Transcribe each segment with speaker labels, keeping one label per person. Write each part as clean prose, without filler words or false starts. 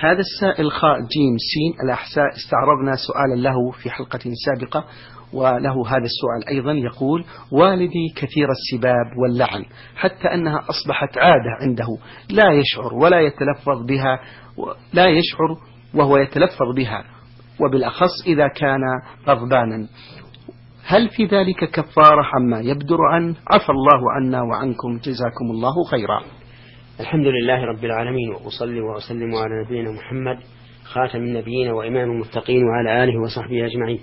Speaker 1: هذا السائل خاء جيم سين الأحساء استعرضنا سؤالا له في حلقة سابقة، وله هذا السؤال أيضا. يقول: والدي كثير السباب واللعن حتى أنها أصبحت عادة عنده، لا يشعر ولا يتلفظ بها، لا يشعر وهو يتلفظ بها، وبالأخص إذا كان غضبانا. هل في ذلك كفارة عما يبدر عنه؟ عفى الله عنا وعنكم، جزاكم الله خيرا.
Speaker 2: الحمد لله رب العالمين، وأصلي وأسلم على نبينا محمد خاتم النبيين وإمام المتقين وعلى آله وصحبه أجمعين.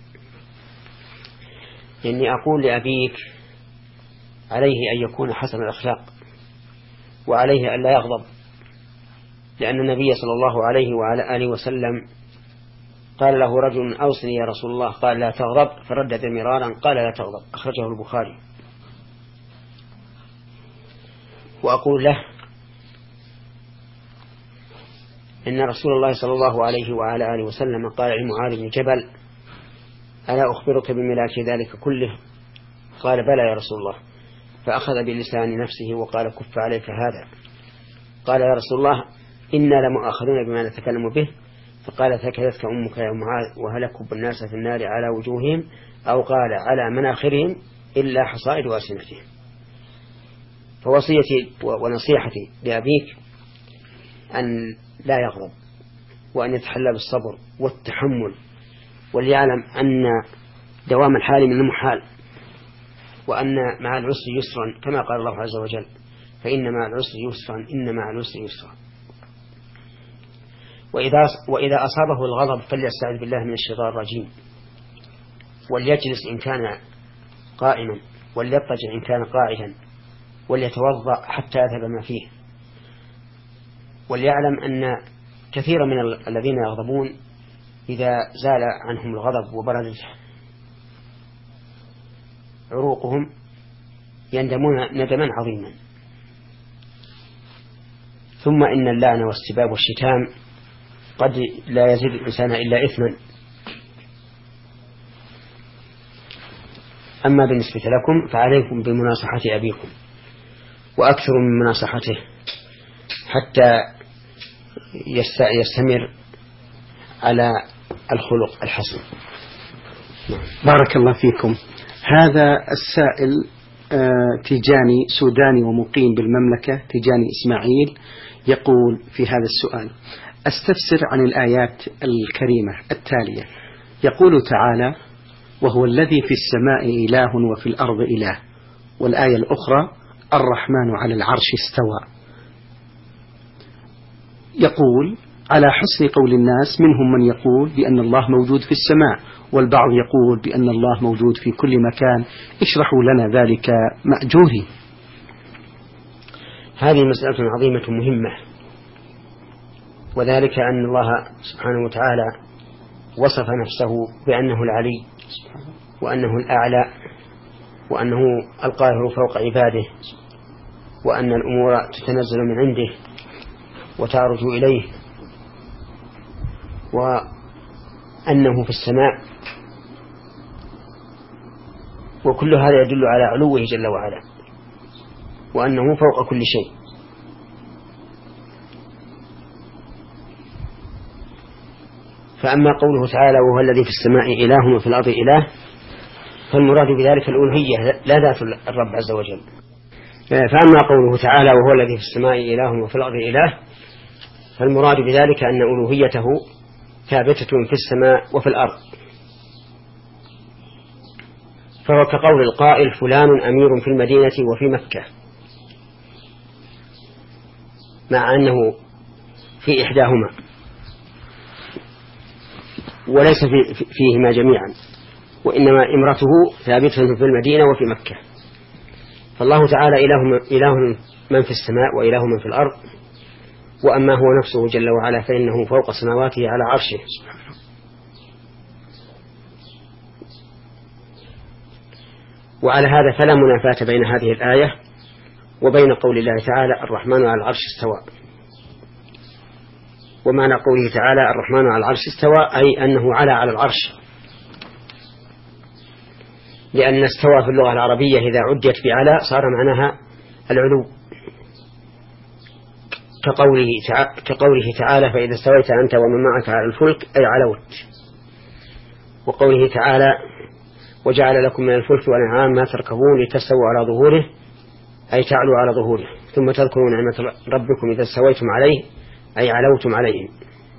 Speaker 2: إني أقول لأبيك عليه أن يكون حسن الأخلاق، وعليه أن لا يغضب، لأن النبي صلى الله عليه وعلى آله وسلم قال له رجل: أوصني يا رسول الله، قال: لا تغضب، فردد مرارا قال: لا تغضب، أخرجه البخاري. وأقول له إن رسول الله صلى الله عليه وعلى آله وسلم قال لمعاذ بن جبل: ألا أخبرك بملاك ذلك كله؟ قال: بلى يا رسول الله. فأخذ بلسان نفسه وقال: كف عليك هذا. قال: يا رسول الله، إنا لمؤاخذون بما نتكلم به. فقال: ثكلتك أمك يا معاذ، وهلكوا الناس في النار على وجوههم، أو قال على مناخرهم، إلا حصائد ألسنتهم. فوصيتي ونصيحتي لأبيك أن لا يغضب، وأن يتحلى بالصبر والتحمل، وليعلم أن دوام الحال من المحال، وأن مع العسر يسرا، كما قال الله عز وجل: فإن مع العسر يسرا، إن مع العسر يسرا. وإذا أصابه الغضب فليستعذ بالله من الشيطان الرجيم، وليجلس إن كان قائما، وليضطجع إن كان قاعدا، وليتوضأ حتى يذهب ما فيه. وليعلم أن كثيرا من الذين يغضبون إذا زال عنهم الغضب وبردت عروقهم يندمون ندما عظيما. ثم إن اللعن والسباب والشتام قد لا يزيد الإنسان إلا إثما. أما بالنسبة لكم فعليكم بمناصحة أبيكم، وأكثر من مناصحته حتى يستمر على الخلق الحسن.
Speaker 1: بارك الله فيكم. هذا السائل تيجاني سوداني ومقيم بالمملكة، تيجاني إسماعيل، يقول في هذا السؤال: أستفسر عن الآيات الكريمة التالية. يقول تعالى: وهو الذي في السماء إله وفي الأرض إله، والآية الأخرى: الرحمن على العرش استوى. يقول: على حسن قول الناس منهم من يقول بأن الله موجود في السماء، والبعض يقول بأن الله موجود في كل مكان، اشرحوا لنا ذلك مأجوري.
Speaker 2: هذه مسألة عظيمة مهمة، وذلك أن الله سبحانه وتعالى وصف نفسه بأنه العلي، وأنه الأعلى، وأنه القاهر فوق عباده، وأن الأمور تتنزل من عنده وتعرج إليه، وأنه في السماء، وكل هذا يدل على علوه جل وعلا، وأنه فوق كل شيء. فأما قوله تعالى: وهو الذي في السماء إله وفي الأرض إله، فالمراد بذلك الألوهية لا ذات الرب عز وجل. فأما قوله تعالى: وهو الذي في السماء إله وفي الأرض إله، فالمراد بذلك أن ألوهيته ثابتة في السماء وفي الأرض. فهو كقول القائل: فلان أمير في المدينة وفي مكة، مع أنه في إحداهما وليس فيهما جميعا، وإنما إمرته ثابتة في المدينة وفي مكة. فالله تعالى إله من في السماء وإله من في الأرض، وأما هو نفسه جل وعلا فإنه فوق سماواته على عرشه. وعلى هذا فلا منافاة بين هذه الآية وبين قول الله تعالى: الرحمن على العرش استوى. ومعنى قوله تعالى: الرحمن على العرش استوى أي أنه على العرش، لأن استوى في اللغة العربية إذا عدت بعلى صار معناها العلو، كقوله تعالى فإذا استويت أنت ومن معك على الفلك أي علوت. وقوله تعالى وجعل لكم من الفلك والأنعام ما تركبون لتستووا على ظهوره أي تعلوا على ظهوره ثم تذكروا نعمة ربكم إذا استويتم عليه أي علوتم عليه.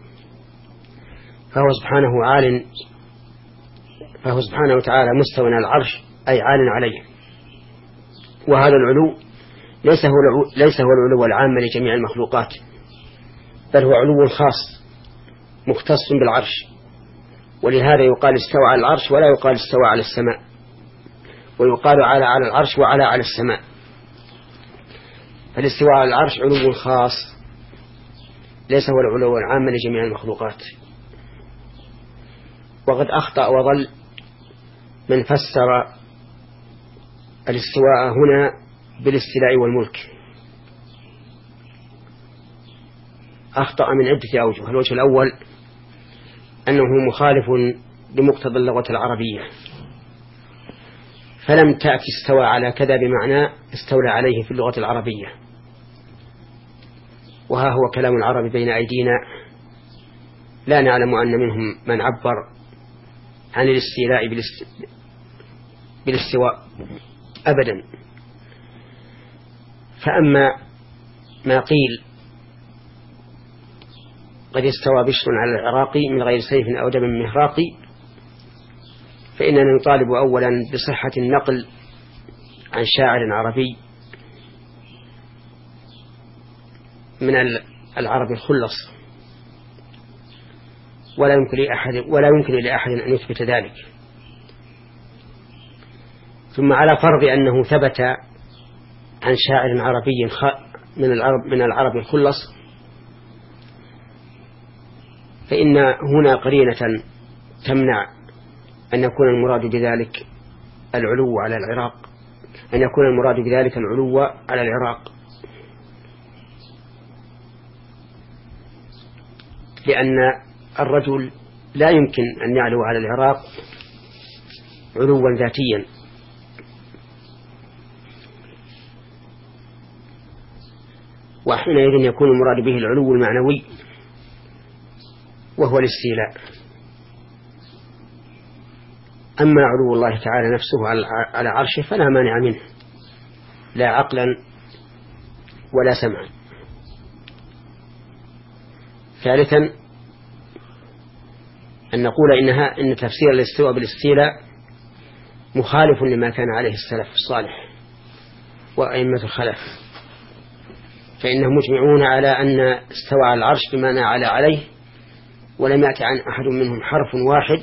Speaker 2: فهو سبحانه وتعالى مستوى على العرش أي عال عليه. وهذا العلو ليس هو العلو العام لجميع المخلوقات، بل هو علو خاص مختص بالعرش، ولهذا يقال استوى على العرش ولا يقال استوى على السماء، ويقال على العرش وعلى السماء. فالاستواء على العرش علو خاص ليس هو العلو العام لجميع المخلوقات. وقد أخطأ وضل من فسر الاستواء هنا بالاستيلاء والملك، أخطأ من عدة أوجه. الوجه الأول أنه مخالف لمقتضى اللغة العربية، فلم تأتي استوى على كذا بمعنى استولى عليه في اللغة العربية، وها هو كلام العرب بين أيدينا لا نعلم أن منهم من عبر عن الاستيلاء بالاستواء أبدا. فأما ما قيل قد استوى بشر على العراق من غير سيف أو دم مهراق، فإننا نطالب أولا بصحة النقل عن شاعر عربي من العرب الخلص، ولا يمكن لأحد أن يثبت ذلك. ثم على فرض أنه ثبت عن شاعر عربي من العرب الخلص، فإن هنا قرينة تمنع أن يكون المراد بذلك العلو على العراق، أن يكون المراد بذلك العلو على العراق، لأن الرجل لا يمكن أن يعلو على العراق علوا ذاتيا، وحينئذ يكون المراد به العلو المعنوي وهو الاستيلاء. أما علو الله تعالى نفسه على عرشه فلا مانع منه لا عقلا ولا سمعا. ثالثا أن نقول إن تفسير الاستواء بالاستيلاء مخالف لما كان عليه السلف الصالح وأئمة الخلف، فإنهم مجمعون على أن استوى على العرش بمعنى عليه، ولم يأتي عن أحد منهم حرف واحد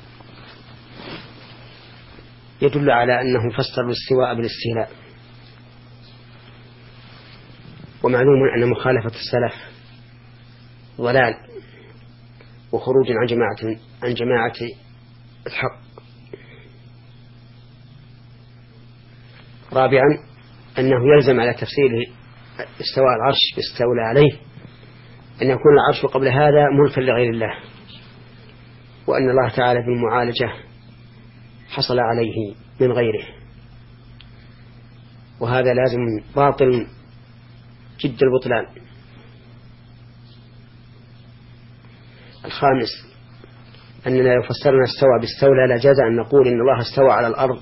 Speaker 2: يدل على أنه فسر الاستواء بالاستيلاء. ومعلوم أن مخالفة السلف ضلال وخروج عن جماعة الحق. رابعا أنه يلزم على تفسير استواء العرش باستولى عليه أن يكون العرش قبل هذا ملكا لغير الله، وأن الله تعالى بالمعالجة حصل عليه من غيره، وهذا لازم باطل جد البطلان. الخامس أننا لو فسرنا استوى باستولى لجاز أن نقول إن الله استوى على الأرض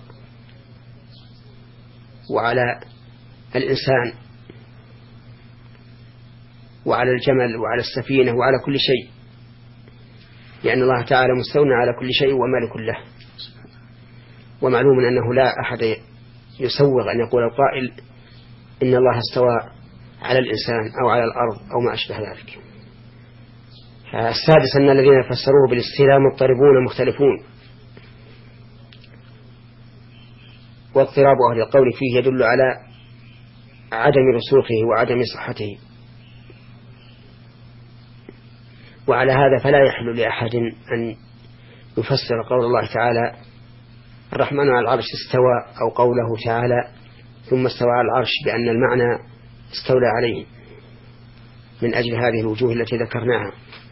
Speaker 2: وعلى الإنسان وعلى الجمل وعلى السفينة وعلى كل شيء، لأن الله تعالى مستولى على كل شيء ومالك له. ومعلوم أنه لا أحد يسوغ أن يقول القائل إن الله استوى على الإنسان أو على الأرض أو ما أشبه ذلك. السادس أن الذين فسروه بالاستيلاء مضطربون مختلفون، واضطراب أهل القول فيه يدل على عدم رسوخه وعدم صحته، وعلى هذا فلا يحل لأحد أن يفسر قول الله تعالى الرحمن على العرش استوى أو قوله تعالى ثم استوى على العرش بأن المعنى استولى عليه من أجل هذه الوجوه التي ذكرناها.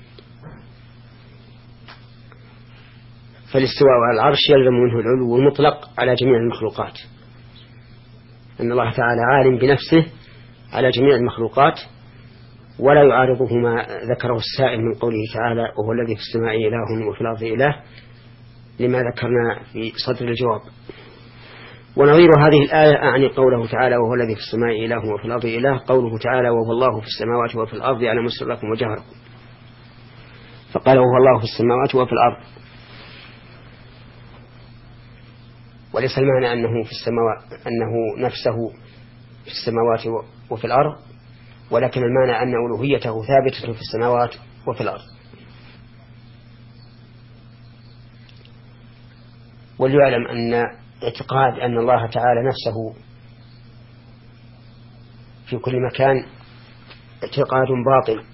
Speaker 2: فالاستواء على العرش يلزم منه العلو المطلق على جميع المخلوقات، أن الله تعالى عالم بنفسه على جميع المخلوقات، ولا يعارضه ما ذكره السائل من قوله تعالى وهو الذي في السماء إله وفي الأرض إله، لما ذكرنا في صدر الجواب. ونظير هذه الآية أعني قوله تعالى وهو الذي في السماء إله وفي الأرض إله، قوله تعالى وهو الله في السماوات وفي الأرض يعلم سركم وجهركم، فقال وهو الله في السماوات وفي الأرض، وليس المعنى أنه في السماوات أنه نفسه في السماوات وفي الأرض، ولكن المعنى أن ألوهيته ثابتة في السماوات وفي الأرض. وليعلم أن اعتقاد أن الله تعالى نفسه في كل مكان اعتقاد باطل.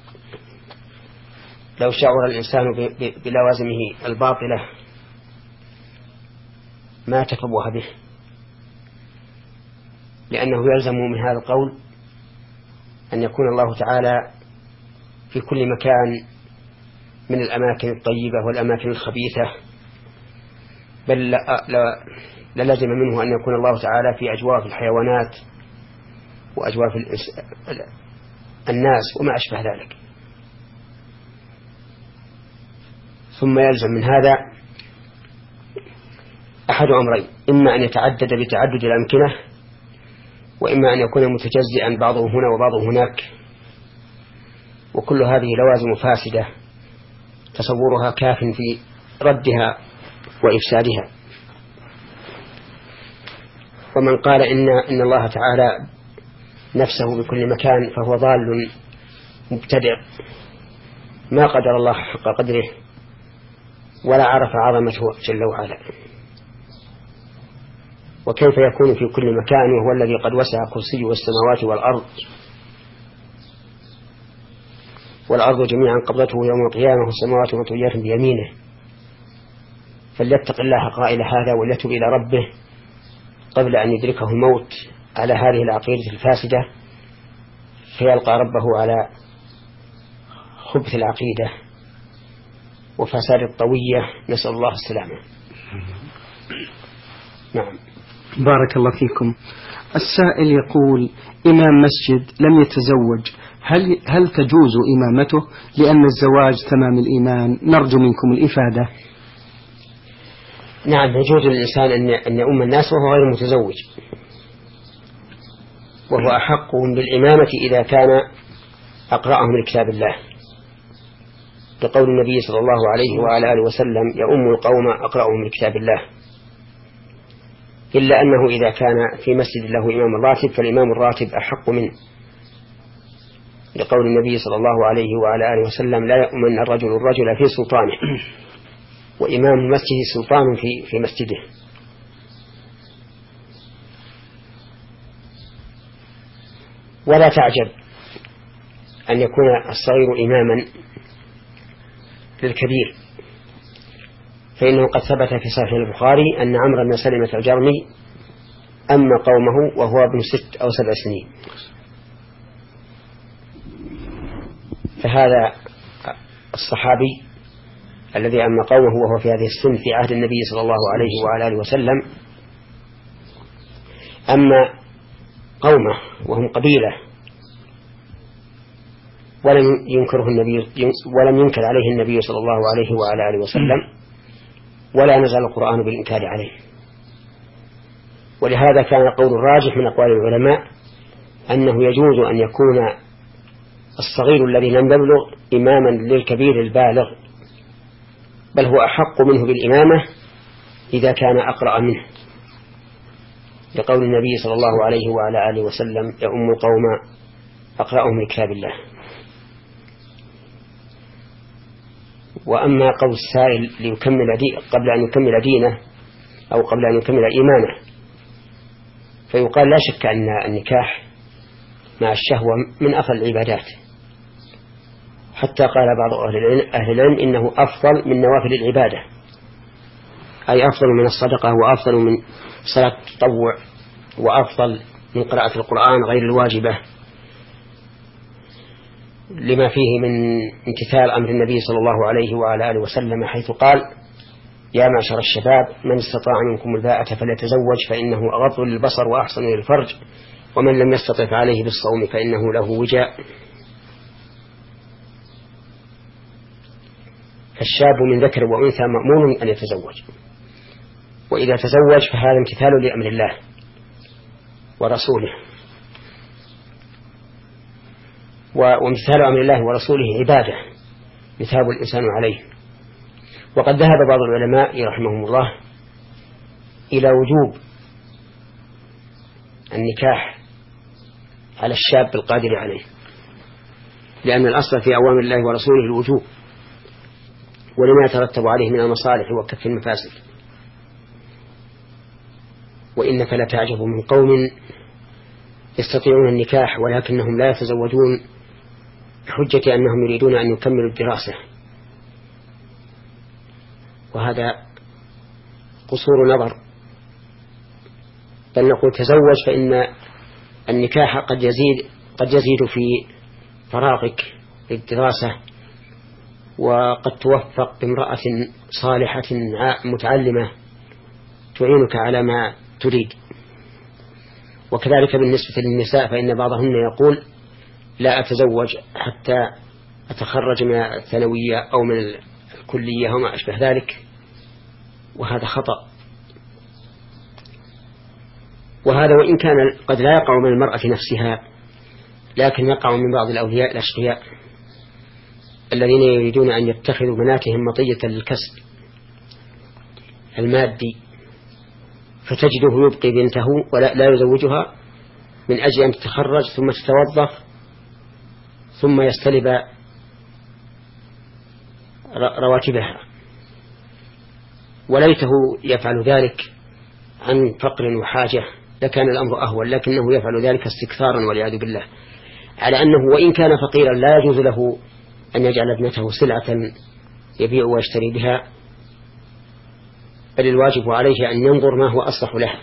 Speaker 2: لو شعر الإنسان بلوازمه الباطلة ما تشبه به، لأنه يلزم من هذا القول أن يكون الله تعالى في كل مكان من الأماكن الطيبة والأماكن الخبيثة، بل للزم منه أن يكون الله تعالى في أجواف الحيوانات وأجواف الناس وما أشبه ذلك. ثم يلزم من هذا أحد أمرين: إما أن يتعدد بتعدد الأمكنة، وإما أن يكون متجزئا بعضه هنا وبعضه هناك، وكل هذه لوازم فاسدة تصورها كاف في ردها وإفسادها. ومن قال إن الله تعالى نفسه بكل مكان فهو ضال مبتدع، ما قدر الله حق قدره ولا عرف عظمته جل وعلا. وكيف يكون في كل مكان وهو الذي قد وسع كرسيه السماوات والأرض جميعا قبضته يوم القيامة والسماوات مطويات بيمينه. فليتق الله قائل هذا وليتب إلى ربه قبل أن يدركه الموت على هذه العقيدة الفاسدة، فيلقى ربه على خبث العقيدة وفساد الطوية، نسأل الله السلامة. نعم.
Speaker 1: بارك الله فيكم. السائل يقول: إمام مسجد لم يتزوج، هل تجوز إمامته؟ لأن الزواج تمام الإيمان، نرجو منكم الإفادة.
Speaker 2: نعم، يجوز للإنسان أن يؤم الناس وهو غير متزوج، وهو أحقهم بالإمامة إذا كان أقرأهم لكتاب الله، لقول النبي صلى الله عليه وعلى آله وسلم يؤم القوم أقرأهم لكتاب الله، إلا أنه إذا كان في مسجد له إمام راتب فالإمام الراتب أحق منه، لقول النبي صلى الله عليه وعلى آله وسلم لا يؤمن الرجل في سلطانه، وإمام المسجد سلطان في مسجده. ولا تعجب أن يكون الصغير إماما للكبير، فإنه قد ثبت في صحيح البخاري أن عمرو بن سلمة الجرمي أما قومه وهو ابن 6 أو 7 سنين، فهذا الصحابي الذي أما قومه وهو في هذه السن في عهد النبي صلى الله عليه وعلى آله وسلم أما قومه وهم قبيلة، ولم ينكر عليه النبي صلى الله عليه وعلى آله وسلم، ولا نزل القرآن بالإنكار عليه. ولهذا كان القول الراجح من أقوال العلماء أنه يجوز أن يكون الصغير الذي لم يبلغ إماما للكبير البالغ، بل هو أحق منه بالإمامة إذا كان أقرأ منه، لقول النبي صلى الله عليه وعلى آله وسلم يؤم القوم أقرأهم لكتاب الله. وأما قول السائل قبل أن يكمل دينه أو قبل أن يكمل إيمانه، فيقال لا شك أن النكاح مع الشهوة من أفضل العبادات، حتى قال بعض أهل العلم إنه أفضل من نوافل العبادة، أي أفضل من الصدقة، وأفضل من صلاة التطوع، وأفضل من قراءة القرآن غير الواجبة، لما فيه من امتثال أمر النبي صلى الله عليه وعلى آله وسلم، حيث قال يا معشر الشباب من استطاع منكم الباءة فليتزوج فإنه أغض للبصر وأحسن للفرج، ومن لم يستطع فعليه بالصوم فإنه له وجاء. فالشاب من ذكر وأنثى مأمور أن يتزوج، وإذا تزوج فهذا امتثال لأمر الله ورسوله، وامتثال أمر الله ورسوله عبادة يثاب الإنسان عليه. وقد ذهب بعض العلماء رحمهم الله إلى وجوب النكاح على الشاب القادر عليه، لأن الأصل في أوامر الله ورسوله الوجوب، ولما يترتب عليه من المصالح وكف المفاسد. وإنك لتعجب من قوم يستطيعون النكاح ولكنهم لا يتزوجون بحجة أنهم يريدون أن يكملوا الدراسة، وهذا قصور نظر. بل نقول تزوج، فإن النكاح قد يزيد في فراغك للدراسة، وقد توفق بامرأة صالحة متعلمة تعينك على ما تريد. وكذلك بالنسبة للنساء، فإن بعضهن يقول لا أتزوج حتى أتخرج من الثانوية أو من الكلية وما أشبه ذلك، وهذا خطأ. وهذا وإن كان قد لا يقع من المرأة نفسها، لكن يقع من بعض الأولياء الأشقياء الذين يريدون أن يتخذوا بناتهم مطية للكسب المادي، فتجده يبقي بنته ولا يزوجها من أجل أن تتخرج ثم تتوظف ثم يستلب رواتبها، وليته يفعل ذلك عن فقر وحاجة لكان الأمر أهون، لكنه يفعل ذلك استكثارا والعياذ بالله، على أنه وإن كان فقيرا لا يجوز له أن يجعل ابنته سلعة يبيع ويشتري بها، بل الواجب عليه أن ينظر ما هو أصلح له،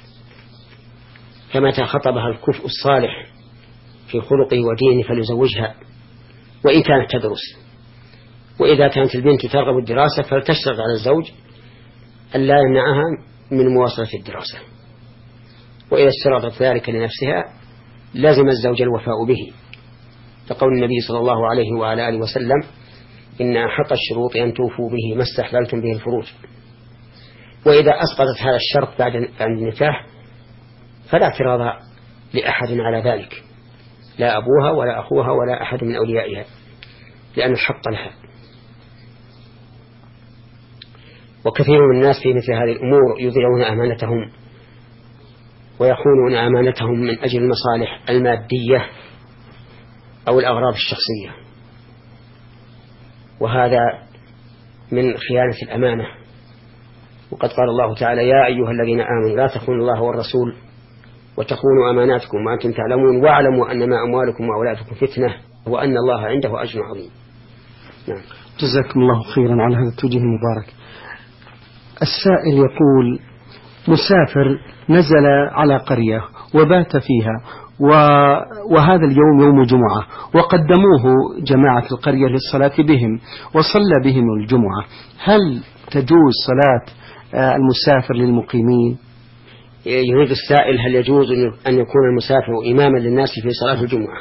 Speaker 2: فمتى خطبها الكفء الصالح في خلقه ودينه فليزوجها وإن كانت تدرس. وإذا كانت البنت ترغب الدراسة فلتشتغل على الزوج أن لا يمنعها من مواصلة الدراسة، وإذا اشترطت ذلك لنفسها لازم الزوج الوفاء به، فقول النبي صلى الله عليه وعلى آله وسلم إن أحق الشروط أن توفوا به ما استحللتم به الفروج. وإذا أسقطت هذا الشرط بعد النكاح فلا اعتراض لأحد على ذلك، لا أبوها ولا أخوها ولا أحد من أوليائها، لأن الحق لها. وكثير من الناس في مثل هذه الأمور يضيعون أمانتهم ويخونون أمانتهم من أجل المصالح المادية أو الأغراض الشخصية، وهذا من خيانة الأمانة. وقد قال الله تعالى يا أيها الذين آمنوا لا تخونوا الله والرسول وتخونوا أماناتكم وأنتم تعلمون واعلموا أنما أموالكم وأولادكم فتنة وأن الله عنده أجر عظيم. نعم.
Speaker 1: جزاكم الله خيرا على هذا التوجيه المبارك. السائل يقول مسافر نزل على قرية وبات فيها وهذا اليوم يوم جمعة، وقدموه جماعة القرية للصلاة بهم وصلى بهم الجمعة، هل تجوز صلاة المسافر للمقيمين؟
Speaker 2: يريد السائل هل يجوز أن يكون المسافر إماما للناس في صلاة الجمعة؟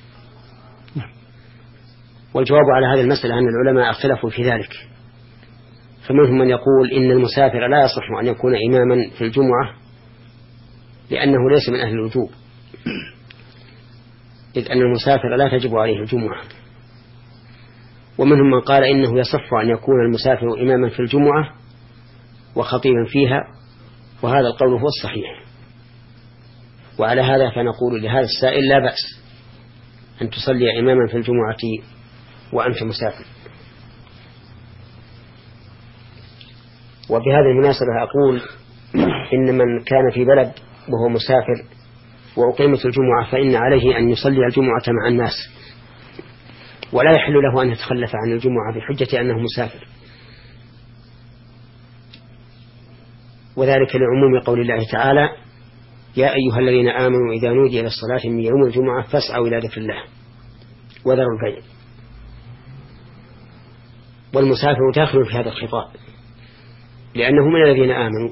Speaker 2: والجواب على هذه المسألة أن العلماء اختلفوا في ذلك، فمنهم من يقول إن المسافر لا يصح أن يكون إماما في الجمعة لأنه ليس من أهل الوجوب، إذ أن المسافر لا تجب عليه الجمعة. ومنهم من قال إنه يصح أن يكون المسافر إماما في الجمعة وخطيبا فيها، وهذا القول هو الصحيح. وعلى هذا فنقول لهذا السائل لا بأس أن تصلي إماما في الجمعة وأنت مسافر. وبهذه المناسبة أقول إن من كان في بلد وهو مسافر وأقيمت الجمعة فإن عليه أن يصلي الجمعة مع الناس، ولا يحل له أن يتخلف عن الجمعة بحجة أنه مسافر، وذلك لعموم قول الله تعالى يا أيها الذين آمنوا إذا نودي إلى الصلاة من يوم الجمعة فاسعوا إلى ذكر الله وذروا البيع. والمسافر داخل في هذا الخطاب لأنه من الذين آمنوا،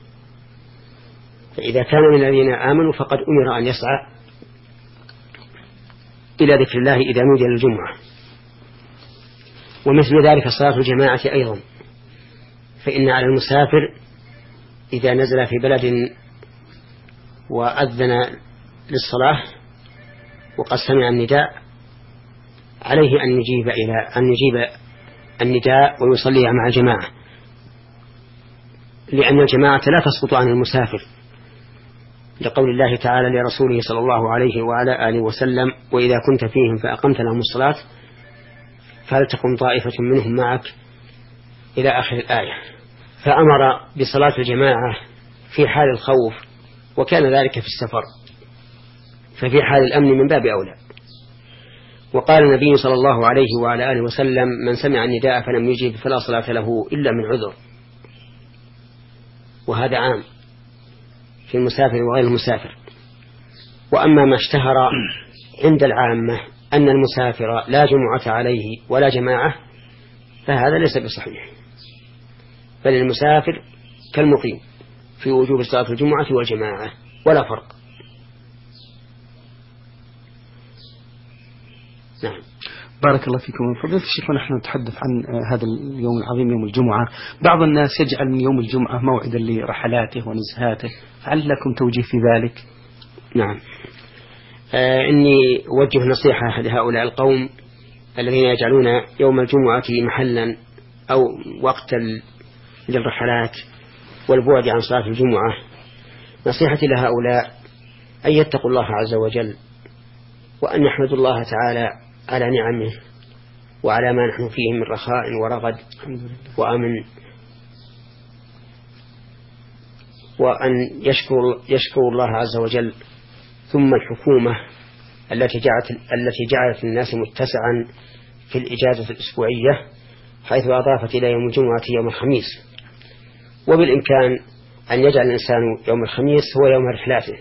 Speaker 2: فإذا كان من الذين آمنوا فقد أمر أن يسعى إلى ذكر الله إذا نودي للجمعة. ومثل ذلك صلاة الجماعة أيضا، فإن على المسافر إذا نزل في بلد وأذن للصلاة وقد سمع النداء عليه أن يجيب النداء ويصلي مع الجماعة، لأن الجماعة لا تسقط عن المسافر، لقول الله تعالى لرسوله صلى الله عليه وعلى آله وسلم: وإذا كنت فيهم فأقمت لهم الصلاة فلتقم طائفة منهم معك إلى آخر الآية. فأمر بصلاة الجماعة في حال الخوف، وكان ذلك في السفر، ففي حال الأمن من باب أولى. وقال النبي صلى الله عليه وعلى آله وسلم: من سمع النداء فلم يجب فلا صلاة له إلا من عذر. وهذا عام في المسافر وغير المسافر. وأما ما اشتهر عند العامة أن المسافر لا جمعة عليه ولا جماعة، فهذا ليس بصحيح، بل المسافر كالمقيم في وجوب صلاة الجمعة والجماعة ولا فرق. نعم.
Speaker 1: بارك الله فيكم. فضيلة الشيخ، ونحن نتحدث عن هذا اليوم العظيم يوم الجمعة، بعض الناس يجعل من يوم الجمعة موعدا لرحلاته ونزهاته، فهل لكم توجيه في ذلك؟
Speaker 2: نعم. إني أوجه نصيحة لهؤلاء القوم الذين يجعلون يوم الجمعة محلا أو وقتا للرحلات والبعد عن صلاة الجمعة. نصيحتي لهؤلاء أن يتقوا الله عز وجل، وأن يحمدوا الله تعالى على نعمه وعلى ما نحن فيه من رخاء ورغد وأمن، وأن يشكروا الله عز وجل. ثم الحكومة التي جعلت الناس متسعا في الإجازة الأسبوعية، حيث أضافت إلى يوم الجمعة يوم الخميس، وبالإمكان أن يجعل الإنسان يوم الخميس هو يوم رحلاته،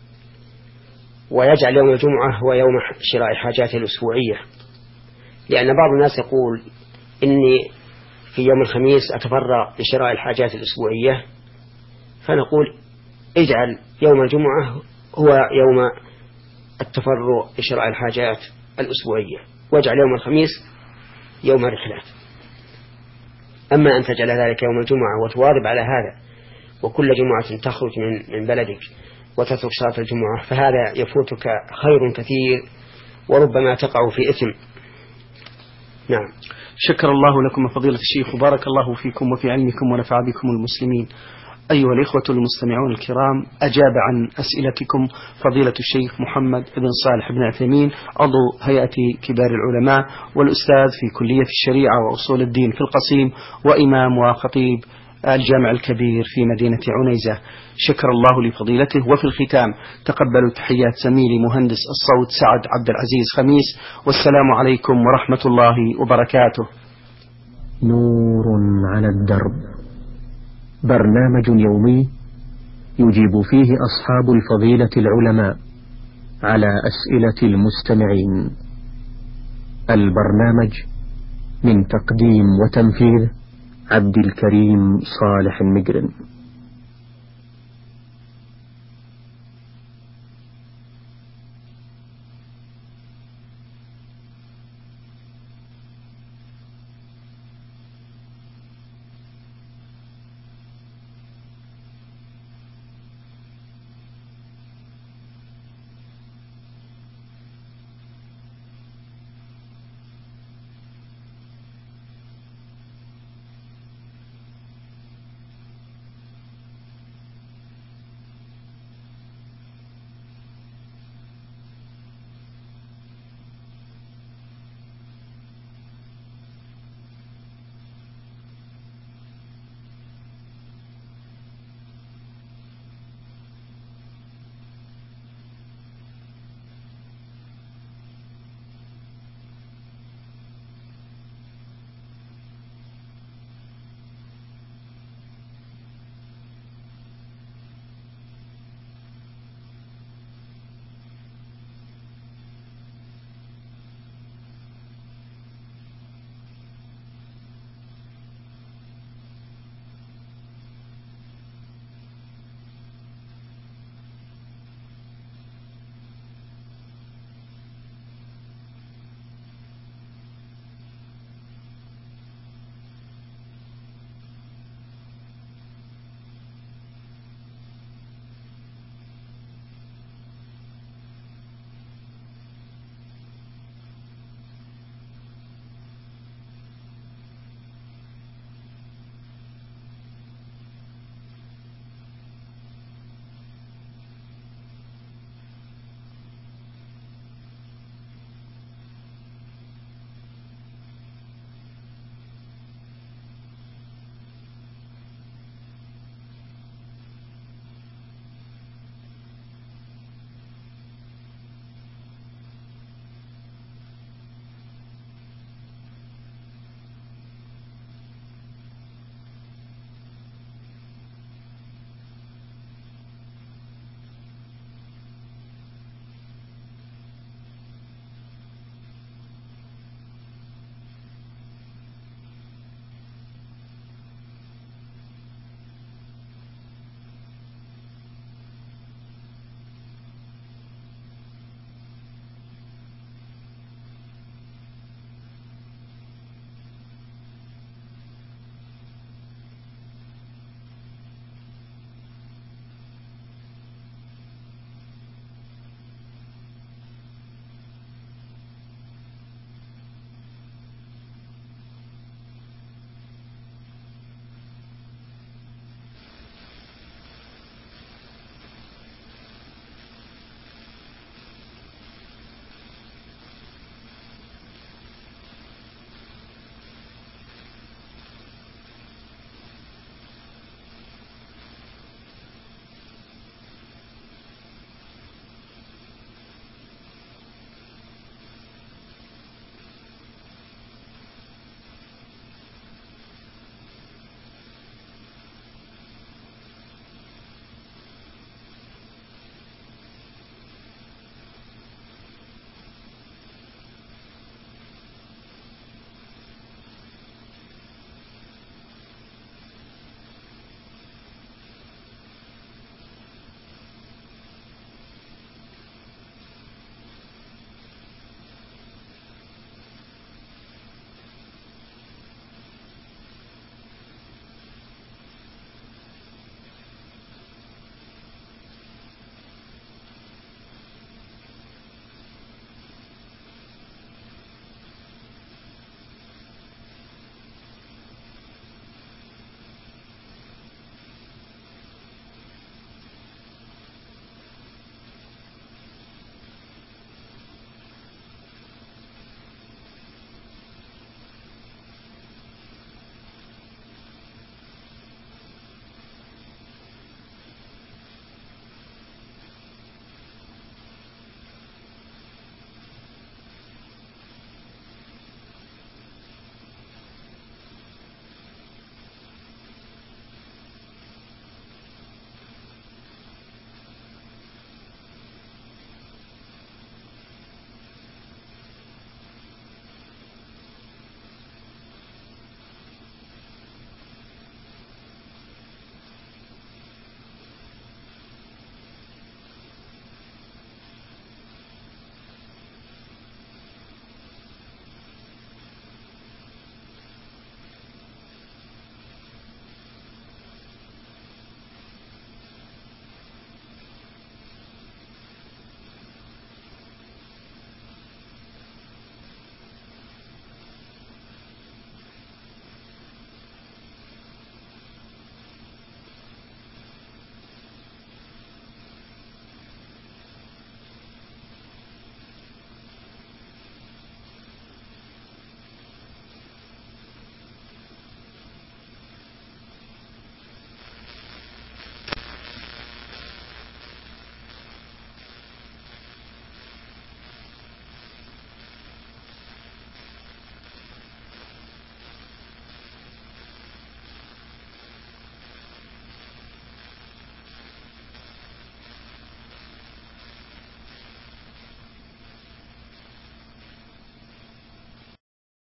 Speaker 2: ويجعل يوم الجمعة هو يوم شراء حاجاته الأسبوعية. لأن بعض الناس يقول إني في يوم الخميس أتفرغ لشراء الحاجات الأسبوعية، فنقول اجعل يوم الجمعة هو يوم التفرغ لشراء الحاجات الأسبوعية، واجعل يوم الخميس يوم الرحلات. أما أن تجعل ذلك يوم الجمعة وتواظب على هذا، وكل جمعة تخرج من بلدك وتترك صلاة الجمعة، فهذا يفوتك خير كثير وربما تقع في إثم. نعم.
Speaker 1: شكر الله لكم فضيلة الشيخ، وبارك الله فيكم وفي علمكم ونفع بكم المسلمين. أيها الإخوة المستمعون الكرام، أجاب عن أسئلتكم فضيلة الشيخ محمد بن صالح بن عثيمين، عضو هيئة كبار العلماء والأستاذ في كلية الشريعة وأصول الدين في القصيم، وإمام وخطيب الجامع الكبير في مدينة عنيزة. شكر الله لفضيلته. وفي الختام تقبلوا تحيات زميلي مهندس الصوت سعد عبد العزيز خميس، والسلام عليكم ورحمة الله وبركاته.
Speaker 3: نور على الدرب، برنامج يومي يجيب فيه أصحاب الفضيلة العلماء على أسئلة المستمعين. البرنامج من تقديم وتنفيذ عبد الكريم صالح المقرن.